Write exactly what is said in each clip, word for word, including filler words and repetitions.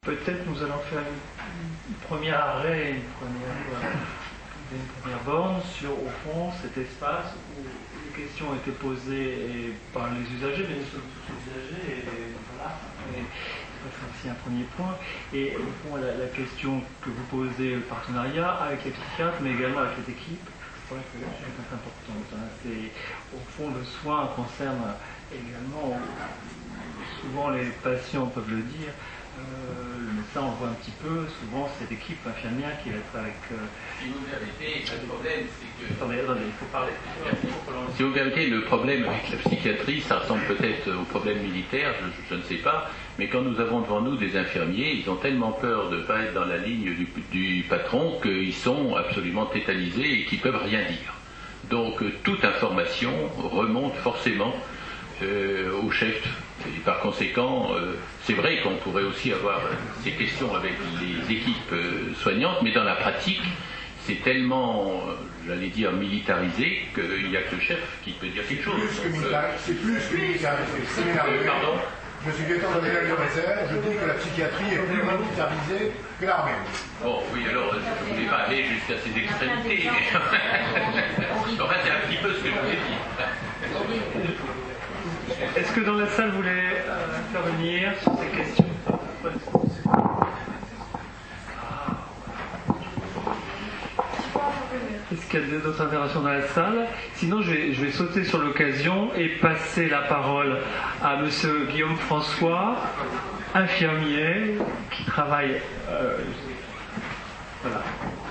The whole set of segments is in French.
peut-être nous allons faire une, une première arrêt, une première, une première borne sur, au fond, cet espace où les questions ont été posées par les usagers, mais nous sommes tous usagers, et voilà. Et, c'est aussi un premier point. Et au fond, la, la question que vous posez, le partenariat avec les psychiatres, mais également avec les équipes, c'est vrai que c'est important. C'est, au fond, le soin concerne également, souvent les patients peuvent le dire, euh, le médecin on voit un petit peu, souvent c'est l'équipe infirmière qui va être avec... Euh, si vous permettez, le problème c'est que... Attendez, attendez, il faut parler. Si vous permettez, le problème avec la psychiatrie, ça ressemble peut-être au problème militaire, je, je ne sais pas, mais quand nous avons devant nous des infirmiers, ils ont tellement peur de ne pas être dans la ligne du, du patron qu'ils sont absolument tétanisés et qu'ils ne peuvent rien dire. Donc toute information remonte forcément euh, au chef. Et par conséquent, euh, c'est vrai qu'on pourrait aussi avoir ces questions avec les équipes euh, soignantes, mais dans la pratique, c'est tellement, euh, j'allais dire, militarisé qu'il n'y a que le chef qui peut dire quelque chose. Plus que euh, c'est plus que militarisé. Euh, pardon. Je suis lieutenant de l'école de réserve, je dis que la psychiatrie est plus militarisée que l'armée. Bon, oui, alors, je ne voulais pas aller jusqu'à ces extrémités, mais... enfin, c'est un petit peu ce que je voulais dire. Est-ce que dans la salle vous voulez euh, intervenir sur ces questions? Est-ce qu'il y a d'autres interventions dans la salle? Sinon, je vais, je vais sauter sur l'occasion et passer la parole à monsieur Guillaume François, infirmier, qui travaille... Euh, voilà.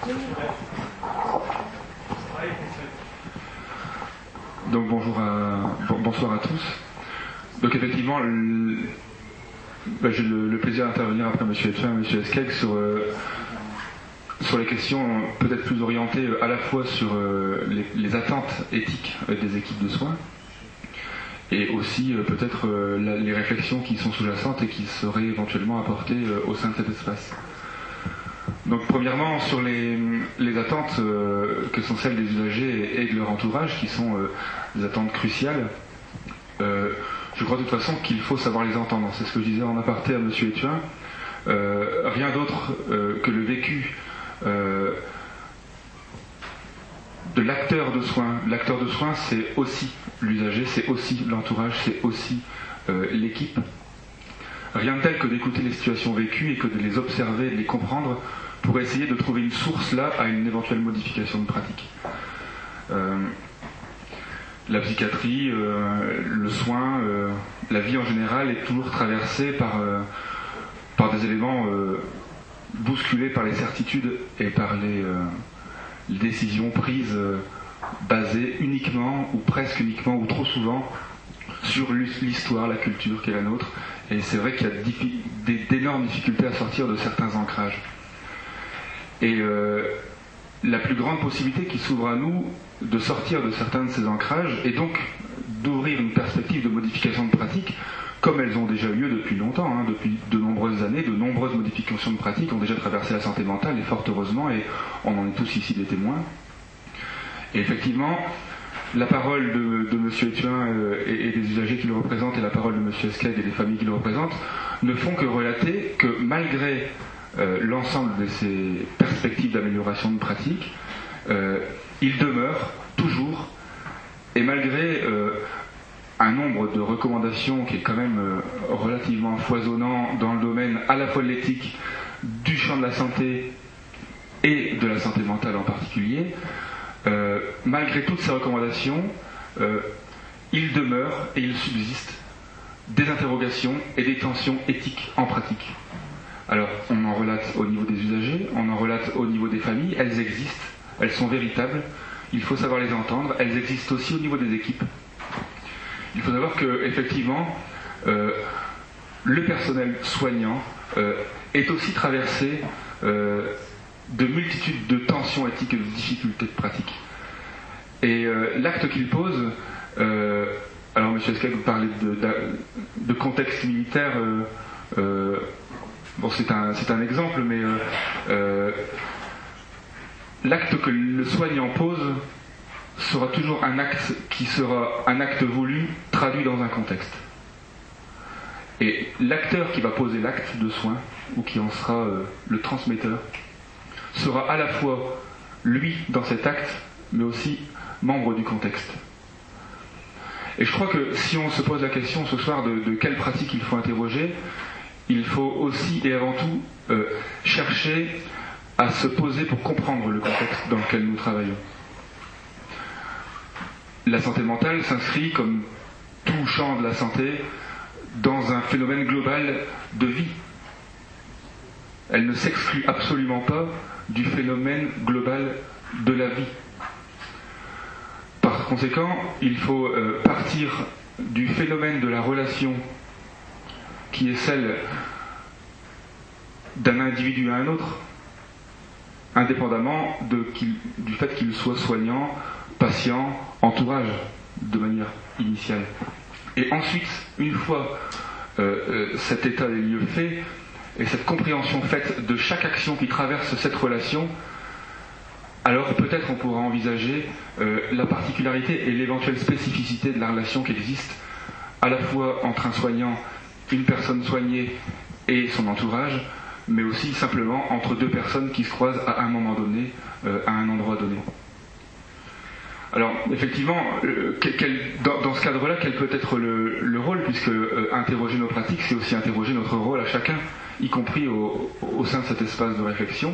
Donc bonjour à, bonsoir à tous. Donc effectivement, le, ben, j'ai le, le plaisir d'intervenir après M. Etchen et M. Esqueg sur, euh, sur les questions peut-être plus orientées euh, à la fois sur euh, les, les attentes éthiques euh, des équipes de soins et aussi euh, peut-être euh, la, les réflexions qui sont sous-jacentes et qui seraient éventuellement apportées euh, au sein de cet espace. Donc premièrement sur les, les attentes euh, que sont celles des usagers et, et de leur entourage, qui sont euh, des attentes cruciales, euh, je crois de toute façon qu'il faut savoir les entendre. C'est ce que je disais en aparté à M. Ethuin. Euh, rien d'autre euh, que le vécu euh, de l'acteur de soins. L'acteur de soins, c'est aussi l'usager, c'est aussi l'entourage, c'est aussi euh, l'équipe. Rien de tel que d'écouter les situations vécues et que de les observer, de les comprendre, pour essayer de trouver une source là à une éventuelle modification de pratique. Euh, la psychiatrie, euh, le soin, euh, la vie en général est toujours traversée par, euh, par des éléments euh, bousculés par les certitudes et par les, euh, les décisions prises euh, basées uniquement ou presque uniquement ou trop souvent sur l'histoire, la culture qui est la nôtre. Et c'est vrai qu'il y a diffi- des, d'énormes difficultés à sortir de certains ancrages. Et euh, la plus grande possibilité qui s'ouvre à nous de sortir de certains de ces ancrages et donc d'ouvrir une perspective de modification de pratique, comme elles ont déjà eu lieu depuis longtemps, hein, depuis de nombreuses années, de nombreuses modifications de pratique ont déjà traversé la santé mentale, et fort heureusement, et on en est tous ici des témoins. Et effectivement, la parole de, de M. Ethuin euh, et, et des usagers qui le représentent et la parole de M. Esqueg et des familles qui le représentent ne font que relater que malgré euh, l'ensemble de ces perspectives d'amélioration de pratique, euh, il demeure toujours, et malgré euh, un nombre de recommandations qui est quand même euh, relativement foisonnant dans le domaine à la fois de l'éthique, du champ de la santé et de la santé mentale en particulier, Euh, malgré toutes ces recommandations, euh, il demeure et il subsiste des interrogations et des tensions éthiques en pratique. Alors, on en relate au niveau des usagers, on en relate au niveau des familles, elles existent, elles sont véritables, il faut savoir les entendre, elles existent aussi au niveau des équipes. Il faut savoir que, effectivement, euh, le personnel soignant euh, est aussi traversé euh, de multitudes de tensions éthiques et de difficultés de pratique. Et euh, l'acte qu'il pose, euh, alors M. Esqueg vous parlait de, de, de contexte militaire, euh, euh, bon c'est un, c'est un exemple, mais euh, euh, l'acte que le soignant pose sera toujours un acte qui sera un acte voulu, traduit dans un contexte. Et l'acteur qui va poser l'acte de soin, ou qui en sera euh, le transmetteur, sera à la fois lui dans cet acte, mais aussi membre du contexte. Et je crois que si on se pose la question ce soir de, de quelle pratique il faut interroger, il faut aussi et avant tout euh, chercher à se poser pour comprendre le contexte dans lequel nous travaillons. La santé mentale s'inscrit, comme tout champ de la santé, dans un phénomène global de vie. Elle ne s'exclut absolument pas du phénomène global de la vie. Par conséquent, il faut euh, partir du phénomène de la relation qui est celle d'un individu à un autre, indépendamment de, qu'il, du fait qu'il soit soignant, patient, entourage, de manière initiale. Et ensuite, une fois euh, euh, cet état des lieux fait, et cette compréhension faite de chaque action qui traverse cette relation, alors peut-être on pourra envisager euh, la particularité et l'éventuelle spécificité de la relation qui existe à la fois entre un soignant, une personne soignée et son entourage, mais aussi simplement entre deux personnes qui se croisent à un moment donné, euh, à un endroit donné. Alors, effectivement, euh, quel, dans, dans ce cadre-là, quel peut être le, le rôle, puisque euh, interroger nos pratiques, c'est aussi interroger notre rôle à chacun, y compris au, au sein de cet espace de réflexion.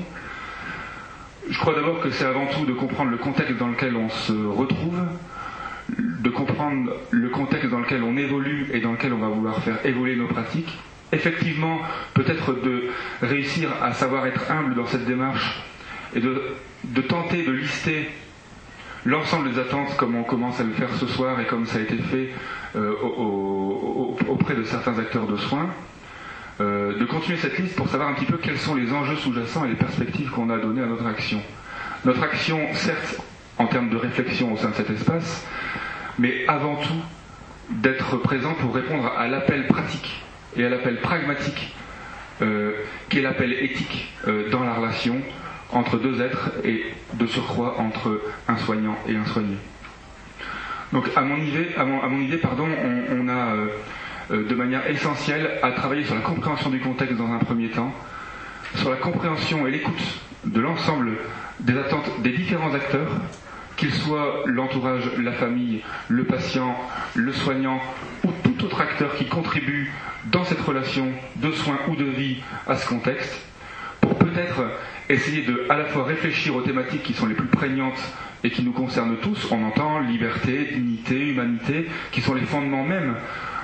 Je crois d'abord que c'est avant tout de comprendre le contexte dans lequel on se retrouve, de comprendre le contexte dans lequel on évolue et dans lequel on va vouloir faire évoluer nos pratiques. Effectivement, peut-être de réussir à savoir être humble dans cette démarche et de, de tenter de lister l'ensemble des attentes comme on commence à le faire ce soir et comme ça a été fait euh, au, au, auprès de certains acteurs de soins, euh, de continuer cette liste pour savoir un petit peu quels sont les enjeux sous-jacents et les perspectives qu'on a données à notre action. Notre action, certes, en termes de réflexion au sein de cet espace, mais avant tout d'être présent pour répondre à l'appel pratique et à l'appel pragmatique euh, qui est l'appel éthique euh, dans la relation entre deux êtres et de surcroît entre un soignant et un soigné. Donc à mon idée, à mon, à mon idée pardon, on, on a euh, euh, de manière essentielle à travailler sur la compréhension du contexte dans un premier temps, sur la compréhension et l'écoute de l'ensemble des attentes des différents acteurs, qu'ils soient l'entourage, la famille, le patient, le soignant ou tout autre acteur qui contribue dans cette relation de soins ou de vie à ce contexte, pour peut-être essayer de à la fois réfléchir aux thématiques qui sont les plus prégnantes et qui nous concernent tous. On entend liberté, dignité, humanité, qui sont les fondements même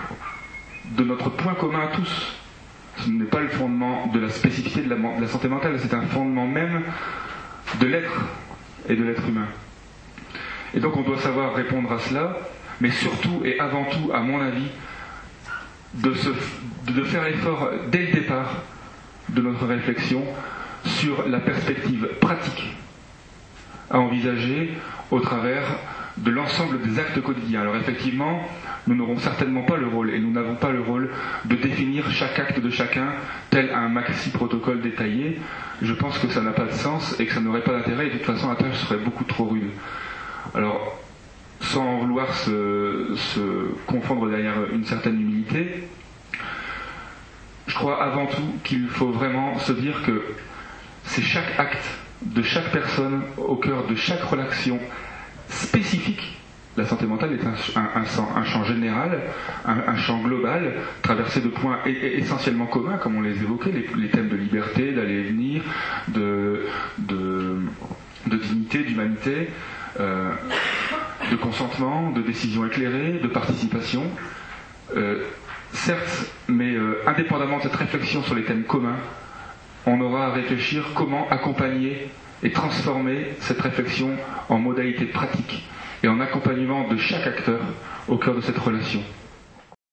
de notre point commun à tous. Ce n'est pas le fondement de la spécificité de la, de la santé mentale, c'est un fondement même de l'être et de l'être humain. Et donc on doit savoir répondre à cela, mais surtout et avant tout, à mon avis, de, se, de faire l'effort dès le départ de notre réflexion sur la perspective pratique à envisager au travers de l'ensemble des actes quotidiens. Alors effectivement, nous n'aurons certainement pas le rôle, et nous n'avons pas le rôle de définir chaque acte de chacun tel un maxi-protocole détaillé. Je pense que ça n'a pas de sens et que ça n'aurait pas d'intérêt, et de toute façon la tâche serait beaucoup trop rude. Alors, sans vouloir se, se confondre derrière une certaine humilité, je crois avant tout qu'il faut vraiment se dire que c'est chaque acte de chaque personne au cœur de chaque relation spécifique. La santé mentale est un, un, un, un champ général, un, un champ global, traversé de points et, et essentiellement communs, comme on les évoquait, les, les thèmes de liberté, d'aller et venir, de, de, de dignité, d'humanité, euh, de consentement, de décision éclairée, de participation. Euh, certes, mais euh, indépendamment de cette réflexion sur les thèmes communs, on aura à réfléchir comment accompagner et transformer cette réflexion en modalité pratique et en accompagnement de chaque acteur au cœur de cette relation.